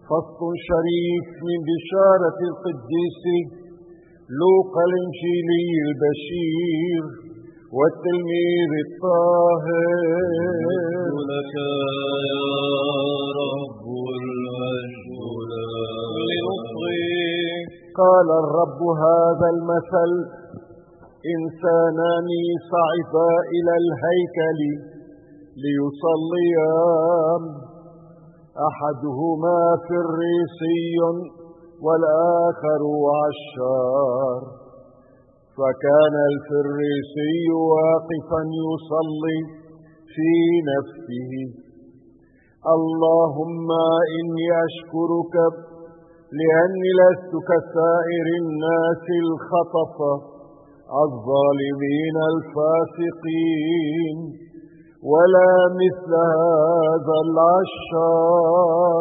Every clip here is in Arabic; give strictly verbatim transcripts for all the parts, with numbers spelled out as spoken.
فصل شريف من بشارة القديس لوقا الإنجيلي البشير والتلميذ الطاهر. لك يا رب المجد لنصغي. قال الرب هذا المثل: إنسانان صعدا إلى الهيكل ليصليان، أحدهما فريسي والآخر عشار. فكان الفريسي واقفا يصلي في نفسه: اللهم إني أشكرك لأني لست كسائر الناس الخطفة الظالمين الفاسقين، ولا مثل هذا العشار.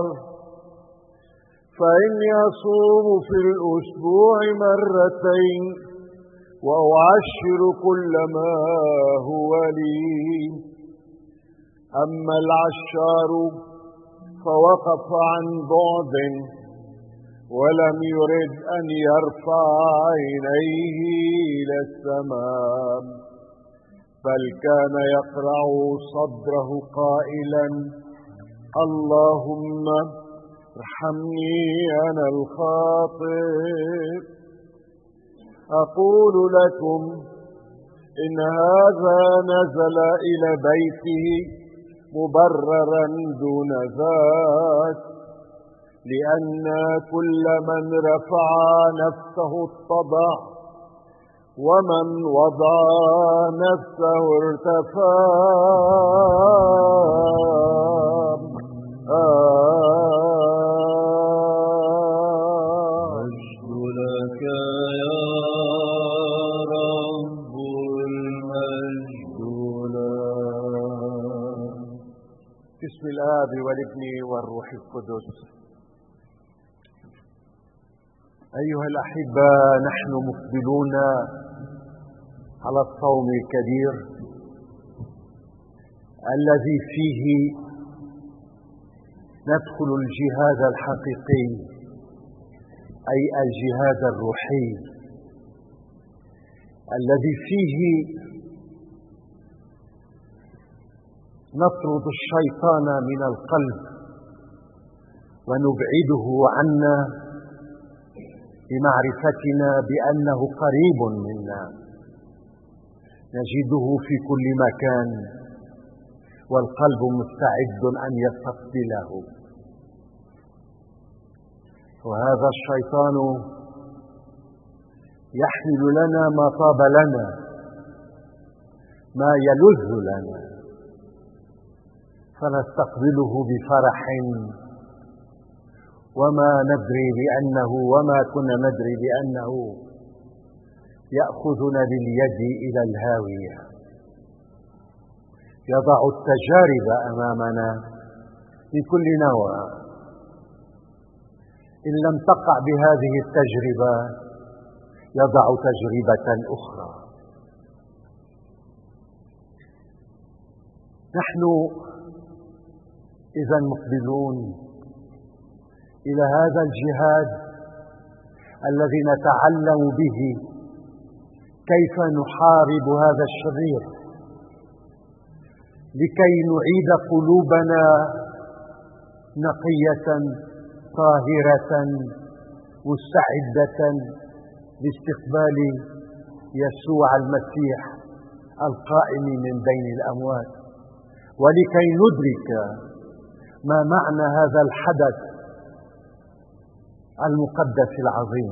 فإني أصوم في الأسبوع مرتين وأعشر كل ما هو لي. أما العشار فوقف عن بعد ولم يرد أن يرفع عينيه إلى السماء، بل كان يقرع صدره قائلا: اللهم ارحمني أنا الخاطئ. أقول لكم إن هذا نزل إلى بيته مبررا دون ذاك، لأن كل من رفع نفسه اتضع، ومن وضع نفسه ارتفع. مجد لك يا رب المجد لك. بسم الآب والابن والروح القدس. أيها الأحبة، نحن مقبلون على الصوم الكبير الذي فيه ندخل الجهاد الحقيقي، أي الجهاد الروحي الذي فيه نطرد الشيطان من القلب ونبعده عنا بمعرفتنا بأنه قريب منا، نجده في كل مكان والقلب مستعد أن يستقبله. وهذا الشيطان يحمل لنا ما طاب لنا، ما يلذ لنا، فنستقبله بفرح وما ندري بأنه وما كنا ندري بأنه يأخذنا باليد إلى الهاوية، يضع التجارب أمامنا من كل نوع. إن لم تقع بهذه التجربة يضع تجربة أخرى. نحن إذا مقبلون إلى هذا الجهاد الذي نتعلم به كيف نحارب هذا الشرير، لكي نعيد قلوبنا نقية طاهرة مستعدة لاستقبال يسوع المسيح القائم من بين الأموات، ولكي ندرك ما معنى هذا الحدث المقدس العظيم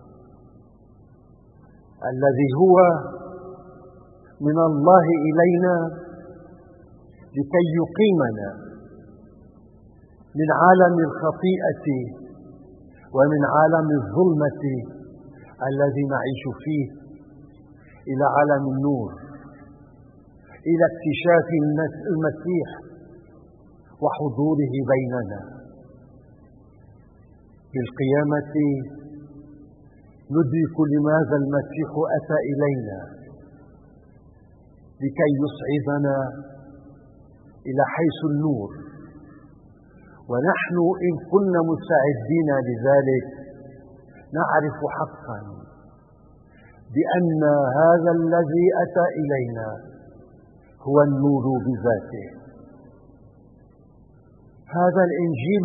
الذي هو من الله إلينا لكي يقيمنا من عالم الخطيئة ومن عالم الظلمة الذي نعيش فيه إلى عالم النور، إلى اكتشاف المسيح وحضوره بيننا. بالقيامة ندرك لماذا المسيح أتى إلينا، لكي يصعدنا إلى حيث النور ونحن إن كنا مستعدين لذلك نعرف حقا بأن هذا الذي أتى إلينا هو النور بذاته. هذا الإنجيل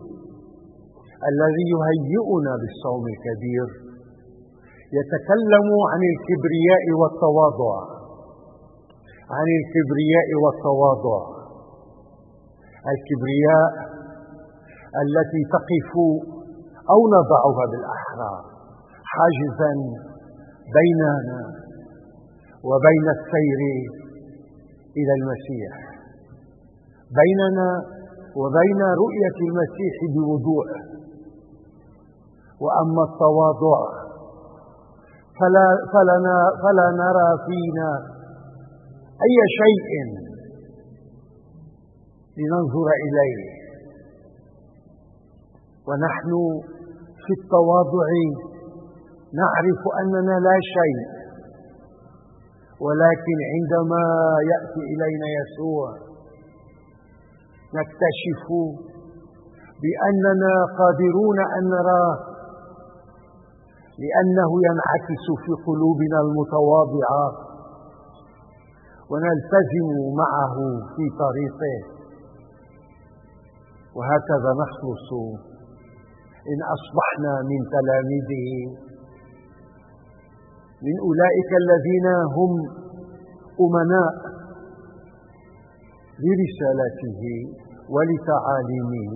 الذي يهيئنا بالصوم الكبير يتكلم عن الكبرياء والتواضع، عن الكبرياء والتواضع، الكبرياء التي تقف أو نضعها بالأحرى حاجزا بيننا وبين السير إلى المسيح، بيننا وبين رؤية المسيح بوضوح. وأما التواضع فلا, فلنا فلا نرى فينا أي شيء لننظر إليه، ونحن في التواضع نعرف أننا لا شيء، ولكن عندما يأتي إلينا يسوع نكتشف بأننا قادرون أن نراه، لأنه ينعكس في قلوبنا المتواضعة ونلتزم معه في طريقه. وهكذا نخلص إن أصبحنا من تلاميذه، من أولئك الذين هم أمناء لرسالته ولتعاليمه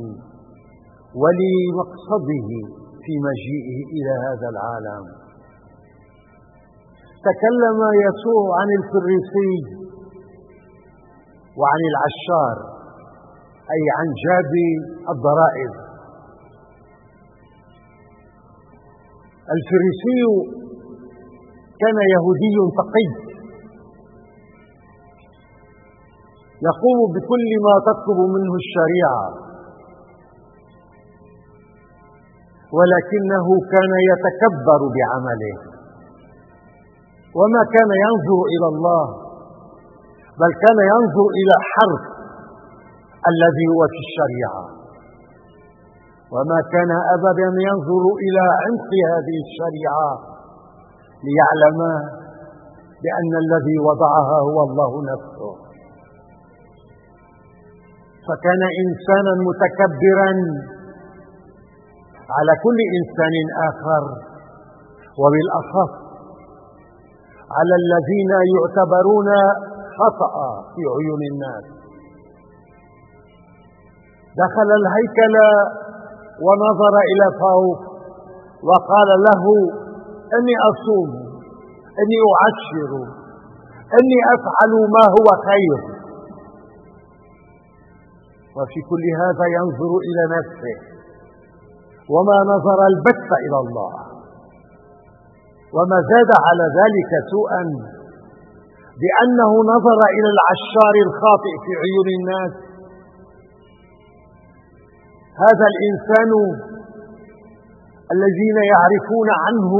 ولمقصده في مجيئه إلى هذا العالم. تكلم يسوع عن الفريسي وعن العشار، أي عن جاب الضرائب. الفريسي كان يهودي تقي يقوم بكل ما تطلب منه الشريعة، ولكنه كان يتكبر بعمله وما كان ينظر إلى الله، بل كان ينظر إلى حرف الذي هو في الشريعة، وما كان أبدا ينظر إلى عمق هذه الشريعة ليعلم بأن الذي وضعها هو الله نفسه. فكان إنسانا متكبرا على كل إنسان آخر، وبالأخص على الذين يعتبرون خطأ في عيون الناس. دخل الهيكل ونظر إلى فوق وقال له: إني أصوم، إني أعشر، إني أفعل ما هو خير. وفي كل هذا ينظر إلى نفسه، وما نظر البتة إلى الله. وما زاد على ذلك سوءا بأنه نظر إلى العشار الخاطئ في عيون الناس. هذا الإنسان الذين يعرفون عنه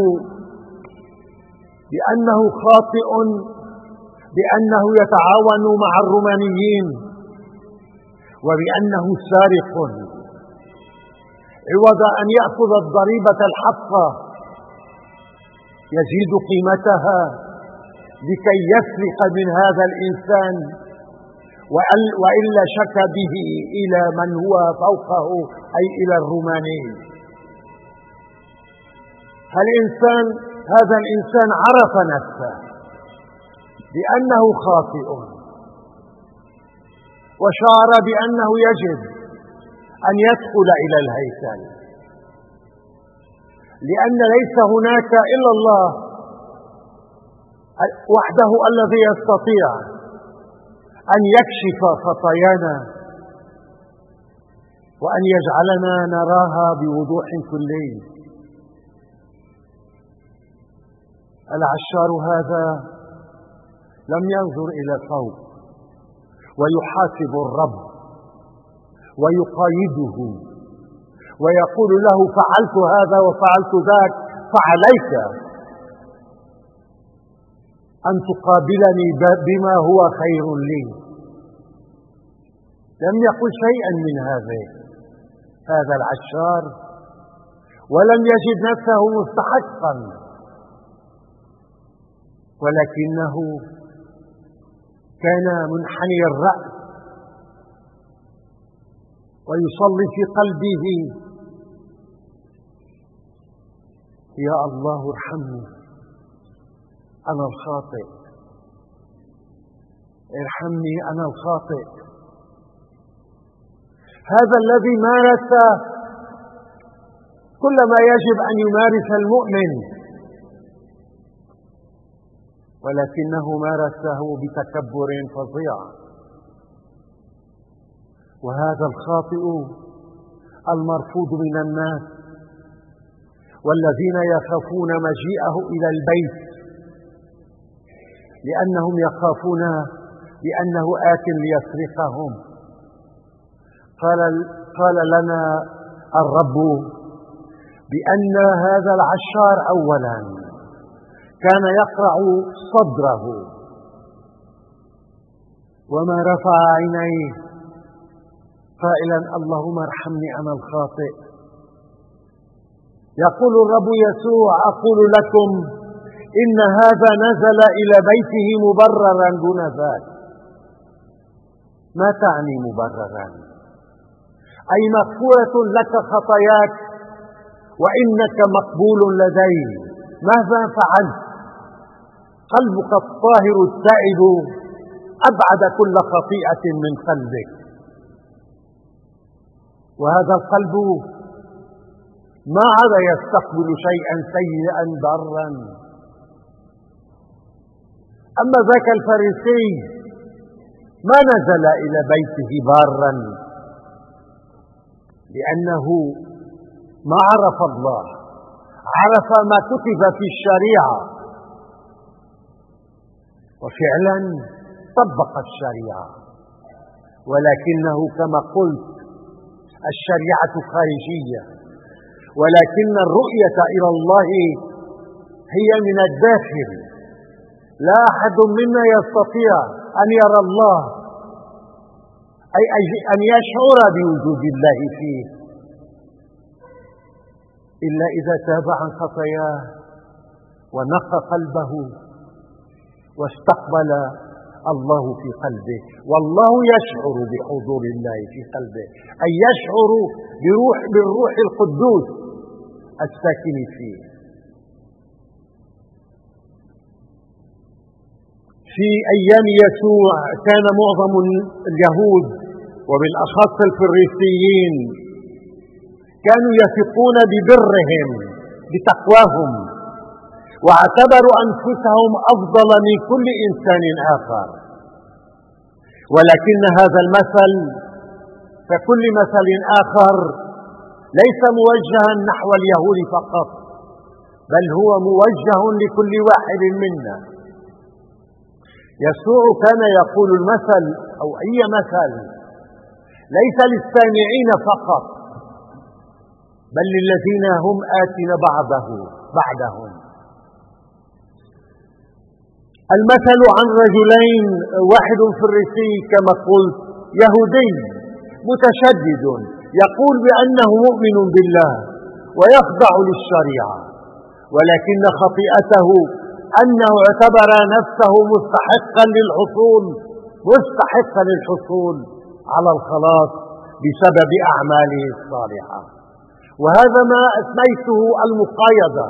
بأنه خاطئ، بأنه يتعاون مع الرومانيين، وبأنه سارق، عوض أن يأخذ الضريبة الحقة يزيد قيمتها لكي يسرق من هذا الإنسان، وإلا شك به إلى من هو فوقه، أي إلى الروماني. الإنسان هذا الإنسان عرف نفسه بأنه خاطئ، وشعر بأنه يجب أن يدخل إلى الهيكل، لأن ليس هناك إلا الله وحده الذي يستطيع أن يكشف خطايانا وأن يجعلنا نراها بوضوح كلي. العشار هذا لم ينظر إلى فوق ويحاسب الرب ويقايده ويقول له: فعلت هذا وفعلت ذاك، فعليك أن تقابلني بما هو خير لي. لم يقل شيئا من هذا، هذا العشار ولم يجد نفسه مستحقا، ولكنه كان منحني الرأس ويصلي في قلبه: يا الله ارحمني أنا الخاطئ، ارحمني أنا الخاطئ. هذا الذي مارس كل ما يجب أن يمارس المؤمن، ولكنه مارسه بتكبر فظيع. وهذا الخاطئ المرفوض من الناس والذين يخافون مجيئه إلى البيت لأنهم يخافون بأنه آت ليسرقهم. قال قال لنا الرب بأن هذا العشار أولا كان يقرع صدره وما رفع عينيه قائلا: اللهم ارحمني أنا الخاطئ. يقول الرب يسوع: أقول لكم إن هذا نزل إلى بيته مبررا دون ذاك. ما تعني مبررا؟ أي مغفورة لك خطاياك وإنك مقبول لدي. ماذا فعلت؟ قلبك الطاهر التائب أبعد كل خطيئة من قلبك، وهذا القلب ما عاد يستقبل شيئا سيئا ضارا. أما ذاك الفريسي ما نزل إلى بيته بارا لأنه ما عرف الله، عرف ما كتب في الشريعة وفعلا طبق الشريعة، ولكنه كما قلت الشريعة خارجية، ولكن الرؤية إلى الله هي من الداخل. لا أحد منا يستطيع أن يرى الله، أي أن يشعر بوجود الله فيه، إلا إذا تاب عن خطاياه ونقى قلبه واستقبل الله في قلبه. والله يشعر بحضور الله في قلبه، أي يشعر بروح بالروح القدوس الساكن فيه. في أيام يسوع كان معظم اليهود وبالأخص الفريسيين كانوا يثقون ببرهم بتقواهم، واعتبروا أنفسهم أفضل من كل إنسان آخر. ولكن هذا المثل ككل مثل آخر ليس موجها نحو اليهود فقط، بل هو موجه لكل واحد منا. يسوع كان يقول المثل أو أي مثل ليس للسامعين فقط، بل للذين هم آتين بعده بعدهم. المثل عن رجلين، واحد فريسي كما قلت يهودي متشدد يقول بأنه مؤمن بالله ويخضع للشريعة، ولكن خطيئته أنه اعتبر نفسه مستحقا للحصول مستحقا للحصول على الخلاص بسبب أعماله الصالحة. وهذا ما أسميته المقايضة.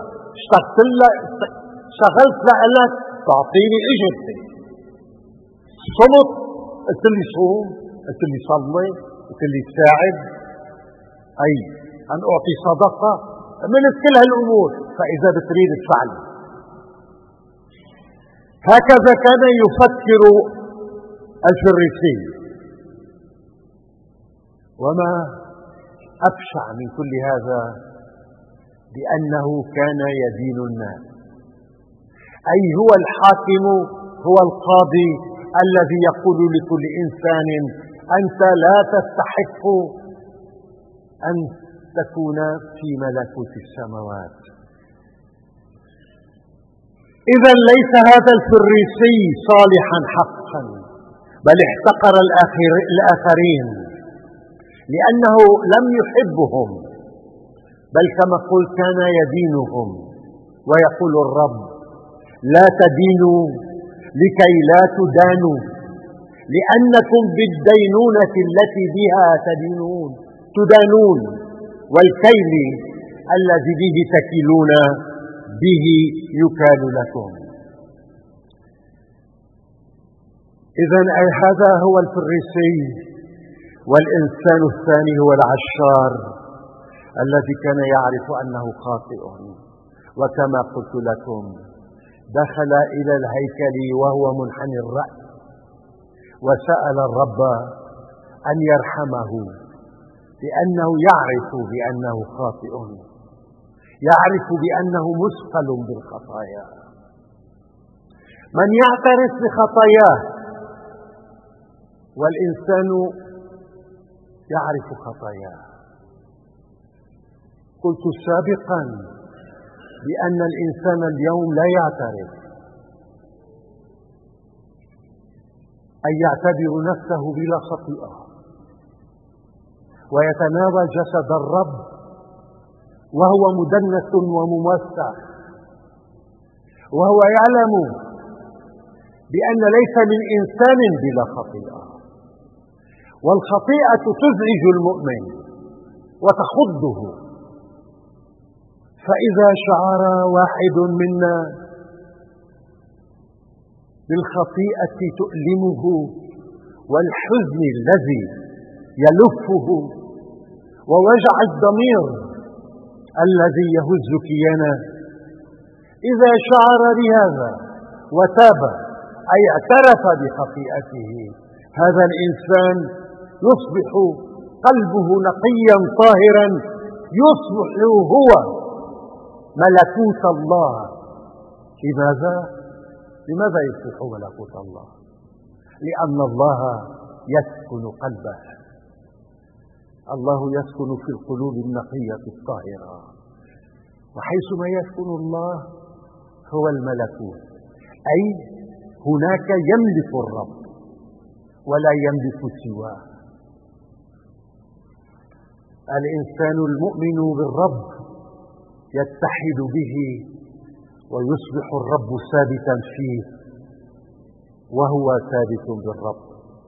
شغلت لك تعطيني إجرتي، صمت قلت لي صوم، قلت لي صلي، قلت لي ساعد، أي أن أعطي صدقة، من كل هالأمور، فإذا بتريد تفعل. هكذا كان يفكر الفريسي. وما أبشع من كل هذا بأنه كان يدين الناس، أي هو الحاكم، هو القاضي الذي يقول لكل إنسان: أنت لا تستحق أن تكون في ملكوت السماوات. إذا ليس هذا الفريسي صالحا حقا، بل احتقر الآخرين لأنه لم يحبهم، بل كما قلت كان يدينهم. ويقول الرب: لا تدينوا لكي لا تدانوا، لأنكم بالدينونة التي بها تدينون تدانون، والكيل الذي به تكلون به يكال لكم. إذن أي هذا هو الفريسي، والإنسان الثاني هو العشار الذي كان يعرف أنه خاطئ. وكما قلت لكم دخل إلى الهيكل وهو منحني الرأس، وسأل الرب أن يرحمه، لأنه يعرف بأنه خاطئ، يعرف بأنه مثقل بالخطايا. من يعترف بخطاياه، والإنسان يعرف خطاياه. قلت سابقا بأن الإنسان اليوم لا يعترف، أي يعتبر نفسه بلا خطيئة، ويتناول جسد الرب وهو مدنس وممسح، وهو يعلم بأن ليس من إنسان بلا خطيئة. والخطيئة تزعج المؤمن وتخضه، فإذا شعر واحد منا بالخطيئة تؤلمه والحزن الذي يلفه ووجع الضمير الذي يهز كيانه، إذا شعر بهذا وتاب أي اعترف بخطيئته، هذا الإنسان يصبح قلبه نقيا طاهرا، يصبح هو ملكوت الله. لماذا؟ لماذا يصبح ملكوت الله؟ لأن الله يسكن قلبه. الله يسكن في القلوب النقية الطاهرة، وحيثما يسكن الله هو الملكوت، أي هناك يملك الرب ولا يملك سواه. الإنسان المؤمن بالرب يتحد به ويصبح الرب ثابتا فيه وهو ثابت بالرب.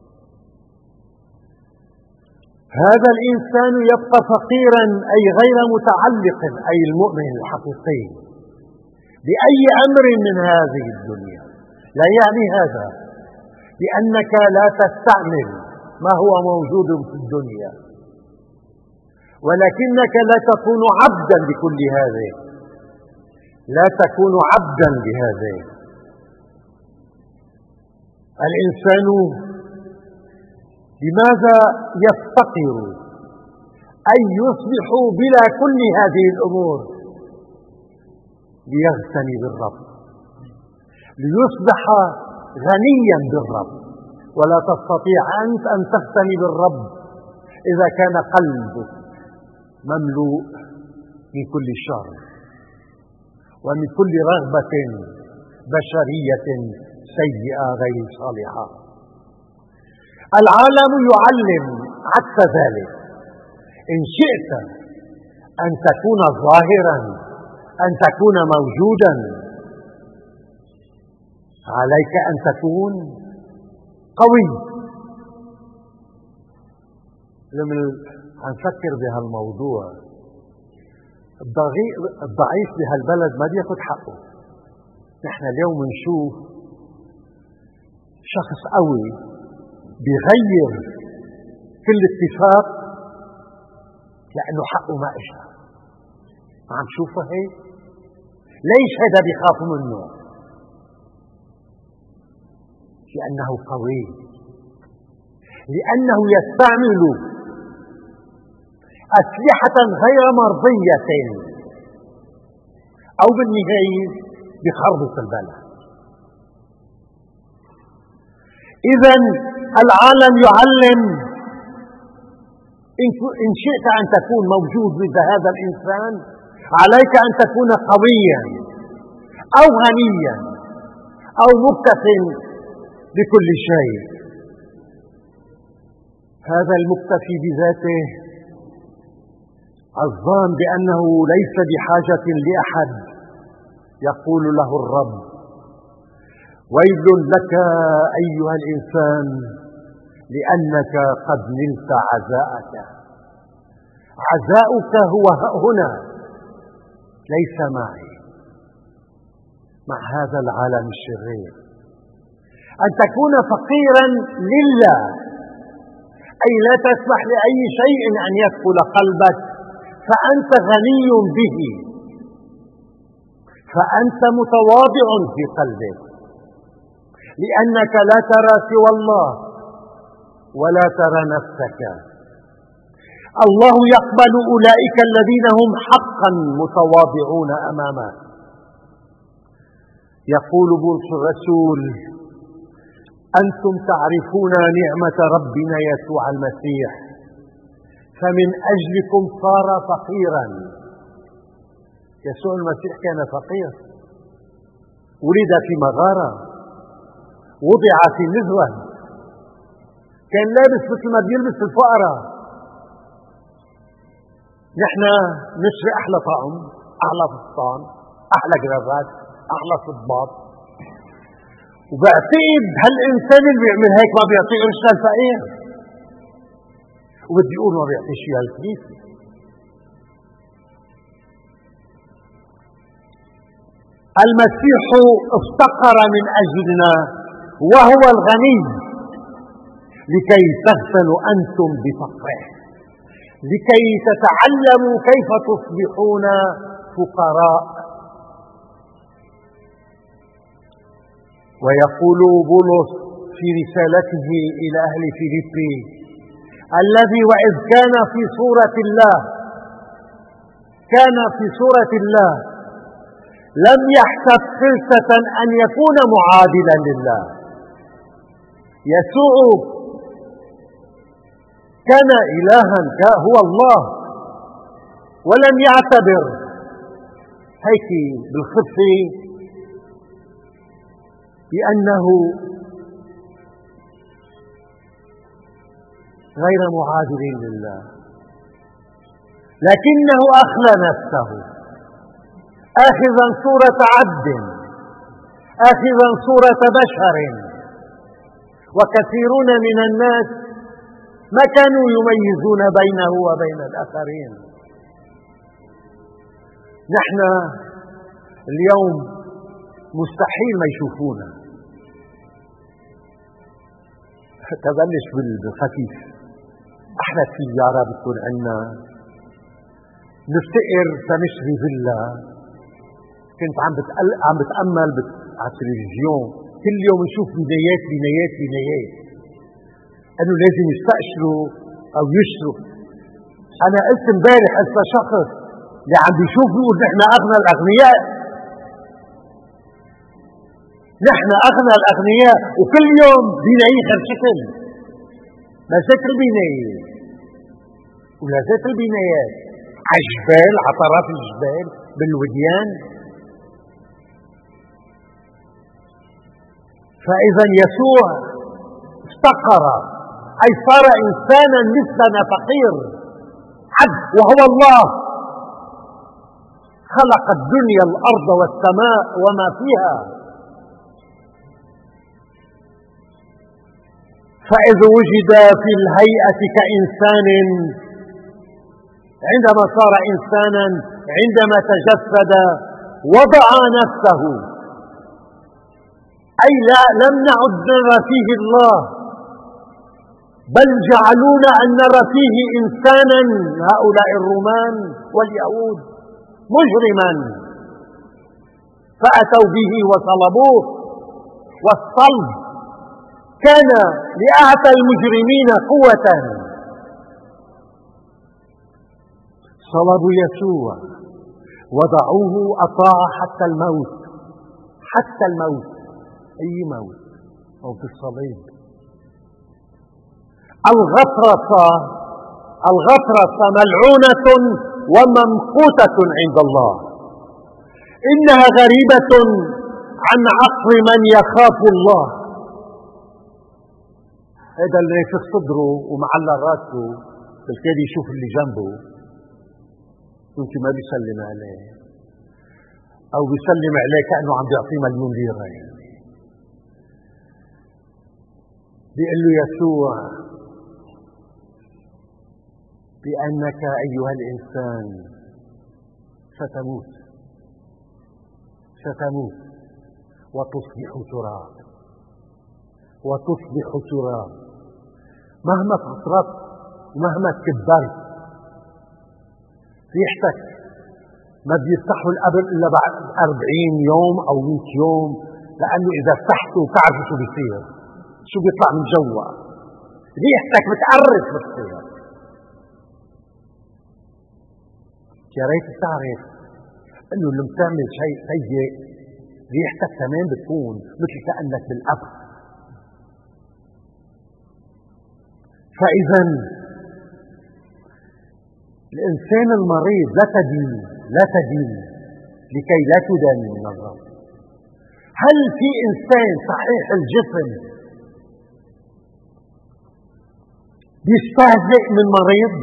هذا الإنسان يبقى فقيرا، أي غير متعلق، أي المؤمن الحقيقي، بأي أمر من هذه الدنيا. لا يعني هذا بأنك لا تستعمل ما هو موجود في الدنيا، ولكنك لا تكون عبدا لكل هذه، لا تكون عبدا لهذه. الإنسان لماذا يفتقر أي يصبح بلا كل هذه الأمور؟ ليغتني بالرب، ليصبح غنيا بالرب. ولا تستطيع أنت أن تغتني بالرب إذا كان قلبك مملوء من كل شر ومن كل رغبة بشرية سيئة غير صالحة. العالم يعلم عكس ذلك. إن شئت أن تكون ظاهرا، أن تكون موجودا، عليك أن تكون قوي. لما نفكر بهالموضوع، الضعيف بهالبلد ما بياخد حقه. نحن اليوم نشوف شخص قوي بيغير كل اتفاق لأنه حقه ما اجى. عم تشوفه هيك؟ ليش هذا بيخاف منه؟ لأنه قوي، لأنه يستعمل أسلحة غير مرضية، أو بالنهاية بخربط البلد. إذن العالم يعلم إن شئت أن تكون موجود ضد هذا الإنسان عليك أن تكون قويا أو غنيا أو مكتف بكل شيء. هذا المكتفي بذاته الظان بأنه ليس بحاجة لأحد يقول له الرب: ويل لك أيها الإنسان لأنك قد نلت عزاءك. عزاؤك هو هنا، ليس معي، مع هذا العالم الشرير. أن تكون فقيرا لله، أي لا تسمح لأي شيء أن يدخل قلبك، فأنت غني به، فأنت متواضع في قلبك، لأنك لا ترى سوى الله ولا ترى نفسك. الله يقبل أولئك الذين هم حقا متواضعون أمامه. يقول بولس الرسول: أنتم تعرفون نعمة ربنا يسوع المسيح، فمن أجلكم صار فقيرا. يسوع المسيح كان فقير، ولد في مغارة، وضع في نزوة، كان لابس مثل ما بيلبس الفقراء. نحن نشري أحلى طعم، أحلى فستان، أحلى جرافات، أحلى صباط، وبعتقد هالإنسان اللي بيعمل هيك ما بيعطي قرش للفقير، وبدي يقول ما بيعطي شيء للكنيسة. المسيح افتقر من أجلنا وهو الغني، لكي تغتنوا أنتم بفقره، لكي تتعلموا كيف تصبحون فقراء. ويقول بولس في رسالته إلى أهل فيليبي: الذي وإذ كان في صورة الله كان في صورة الله لم يحسب خلسة أن يكون معادلا لله. يسوع كان إلها، هو الله، ولم يعتبر هيك بالخفة بأنه غير معادل لله، لكنه أخلى نفسه آخذا صورة عبد، آخذا صورة بشر. وكثيرون من الناس ما كانوا يميزون بينه وبين الآخرين. نحن اليوم مستحيل ما يشوفونا، تبلش بالخفيف. احنا سيارة بتكون عنا، نفتقر تنشري فيلا. كنت عم عم بتأمل على التلفزيون، كل يوم نشوف بنايات بنايات بنايات، انه لازم يستأشروا او يشتروا. انا قلت امبارح هسه شخص اللي عم بيشوف بيقول نحن اغنى الاغنياء، نحن اغنى الاغنياء، وكل يوم بناية غير شكل، ما زالت البناية ولا زالت البنايات على الجبال، على طرف الجبال، بالوديان. فإذا يسوع افتقر، أي صار إنسانا مثلنا فقير، عبد، وهو الله. خلق الدنيا الأرض والسماء وما فيها. فإذا وجد في الهيئة كإنسان، عندما صار إنسانا، عندما تجسد وضع نفسه، أي لا لم نعد نرى فيه الله، بل جعلونا أن نرى فيه إنسانا، هؤلاء الرومان واليهود، مجرما، فأتوا به وصلبوه. والصلب كان لأعتى المجرمين قوة. صلبوا يسوع، وضعوه، أطاع حتى الموت، حتى الموت، أي موت، أو في الصليب. الغطرسة الغطرسة ملعونة وممقوتة عند الله، إنها غريبة عن عقل من يخاف الله. هذا اللي نافخ صدره ومعلق راسه بالتالي يشوف اللي جنبه يمكن ما بيسلم عليه أو بيسلم عليه كأنه عم بيعطيه مليون ليرة. يعني بيقول له يسوع بأنك أيها الإنسان ستموت ستموت وتصبح تراب وتصبح تراب مهما فطرت ومهما كبرت ريحتك ما بيفتحوا القبر إلا بعد أربعين يوم أو مئة يوم، لأنه إذا فتحته بتعرفوا شو بيصير، شو بيطلع من جوا، ريحتك بتقرف بتصير. يا ريت تعرف إنه لما تعمل شيء سيء ريحتك كمان بتكون مثل كأنك بالقبر. فإذا الإنسان المريض لا تدين لا تدين لكي لا تدان من الرب. هل في إنسان صحيح الجسم بيستهزئ من مريض؟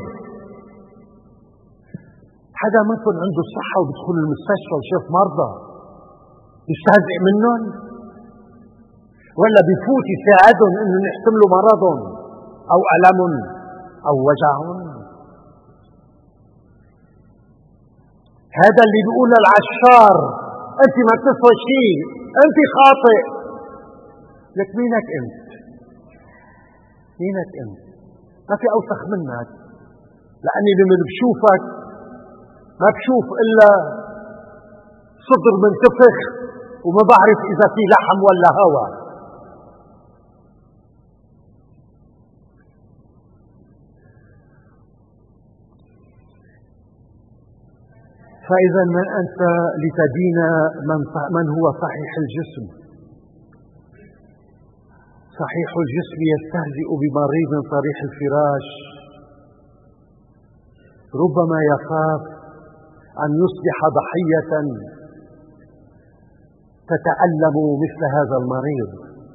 حدا منكم عنده الصحة وبيدخل المستشفى وشاف مرضى بيستهزئ منهم؟ ولا بيفوت يساعدهم إنه يحتملوا مرضهم أو ألمهم أو وجعهم؟ هذا اللي بيقول للعشار أنت ما تسوى شيء، أنت خاطئ. لك مينك أنت؟ مينك أنت؟ ما في أوسخ منك، لأني لما بشوفك ما بشوف إلا صدر منتفخ وما بعرف إذا في لحم ولا هوا. فإذا من أنت لتدين من, من هو صحيح الجسم؟ صحيح الجسم يستهزئ بمريض صريح الفراش، ربما يخاف أن يصبح ضحية تتألم مثل هذا المريض،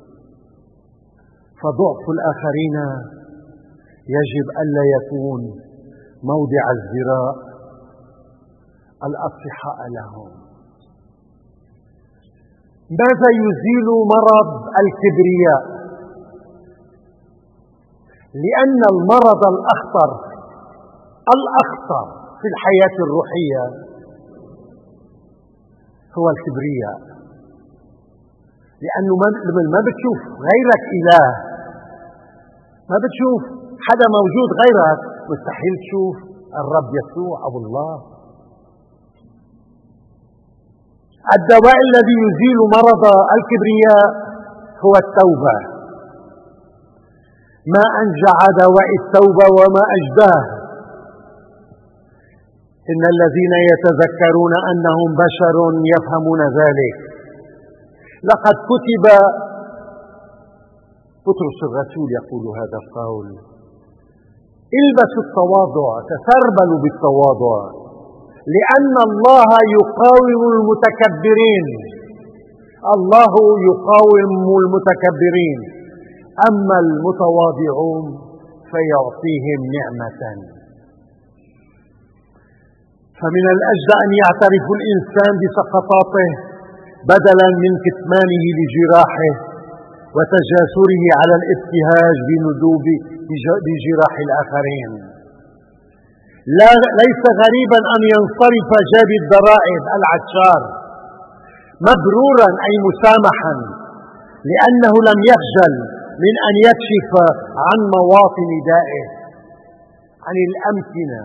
فضعف الآخرين يجب ألا يكون موضع ازدراء الأصحاء لهم. ماذا يزيل مرض الكبرياء؟ لأن المرض الأخطر الأخطر في الحياة الروحية هو الكبرياء، لأنه ما بتشوف غيرك إله، ما بتشوف حدا موجود غيرك، مستحيل تشوف الرب يسوع أو الله. الدواء الذي يزيل مرض الكبرياء هو التوبة. ما أنجع دواء التوبة وما أجداه. إن الذين يتذكرون أنهم بشر يفهمون ذلك. لقد كتب، بطرس الرسول يقول هذا القول: البسوا التواضع، تسربلوا بالتواضع، لأن الله يقاوم المتكبرين. الله يقاوم المتكبرين، أما المتواضعون فيعطيهم نعمة. فمن الأجدى أن يعترف الإنسان بسقطاته بدلا من كتمانه لجراحه وتجاسره على الابتهاج بندوب بجراح الآخرين. لا ليس غريبا أن ينصرف جابي الضرائب العشار مبرورا أي مسامحا، لأنه لم يخجل من أن يكشف عن مواطن دائه، عن الأمكنة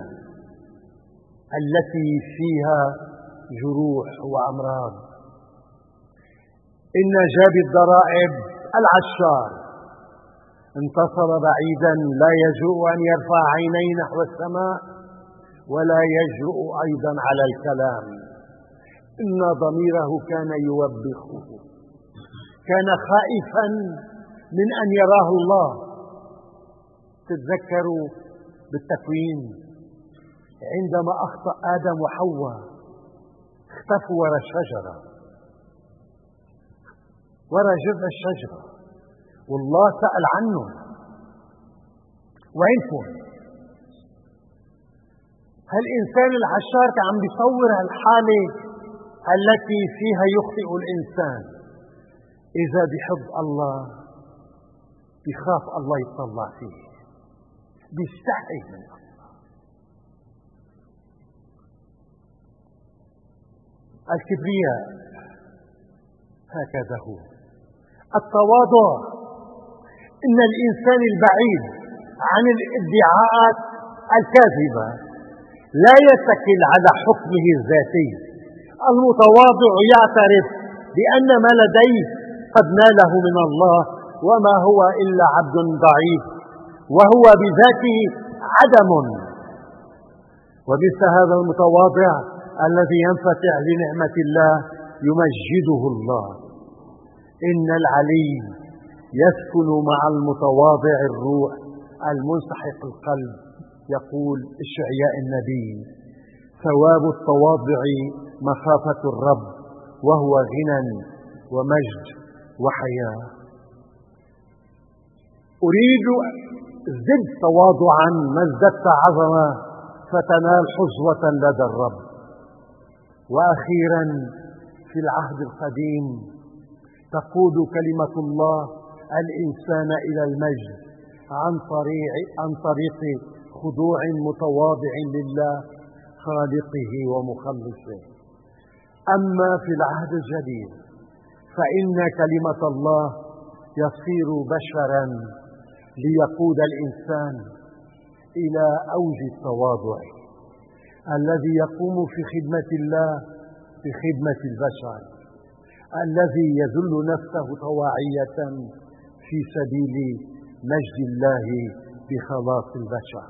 التي فيها جروح وأمراض. إن جابي الضرائب العشار انتصر بعيدا، لا يجرؤ أن يرفع عينيه نحو السماء ولا يجرؤ أيضا على الكلام. إن ضميره كان يوبخه، كان خائفا من أن يراه الله. تتذكروا بالتكوين عندما أخطأ آدم وحواء اختفوا وراء الشجرة، وراء جذع الشجرة، والله سأل عنه وينكم هالإنسان العشار عم بيصور هالحالة التي فيها يخطئ الإنسان. إذا بحب الله بيخاف الله يطلع فيه، بيستحي من الله. الكبرياء هكذا هو. التواضع إن الإنسان البعيد عن الادعاءات الكاذبة لا يتكل على حكمه الذاتي. المتواضع يعترف بأن ما لديه قد ناله من الله وما هو إلا عبد ضعيف وهو بذاته عدم. ومثل هذا المتواضع الذي ينفتح لنعمة الله يمجده الله. إن العلي يسكن مع المتواضع الروح المنسحق القلب. يقول إشعياء النبي: ثواب التواضع مخافة الرب وهو غنى ومجد وحياة. أريد زد تواضعا ما ازددت عظمة فتنال حظوة لدى الرب. وأخيرا في العهد القديم تقود كلمة الله الإنسان إلى المجد عن طريق, عن طريق خضوع متواضع لله خالقه ومخلصه. أما في العهد الجديد فإن كلمة الله يصير بشرا ليقود الإنسان إلى أوج التواضع الذي يقوم في خدمة الله بخدمة البشر، الذي يذل نفسه طواعية في سبيل مجد الله بخلاص البشر.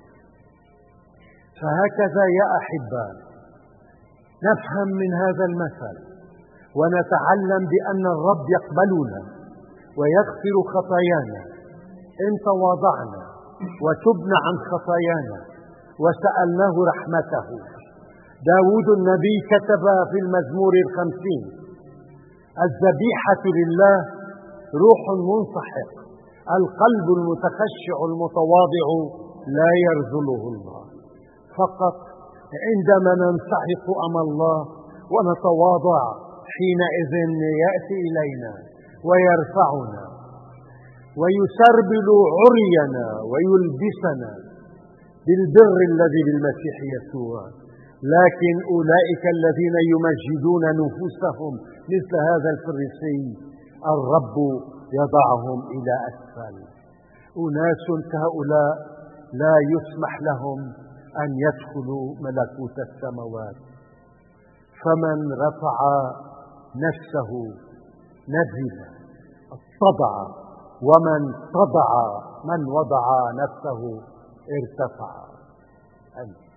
فهكذا يا أحباء نفهم من هذا المثل ونتعلم بأن الرب يقبلنا ويغفر خطايانا إن تواضعنا وتبنا عن خطايانا وسألناه رحمته. داود النبي كتب في المزمور الخمسين: الذبيحة لله روح منسحق، القلب المتخشع المتواضع لا يرذله الله. فقط عندما ننسحق أمام الله ونتواضع حينئذ يأتي إلينا ويرفعنا ويسربل عرينا ويلبسنا بالبر الذي بالمسيح يسوع. لكن أولئك الذين يمجدون نفوسهم مثل هذا الفريسي الرب يضعهم إلى أسفل. أناس كهؤلاء لا يسمح لهم أن يدخلوا ملكوت السماوات. فمن رفع نفسه نزل اتضع، ومن تضع من وضع نفسه ارتفع. أنت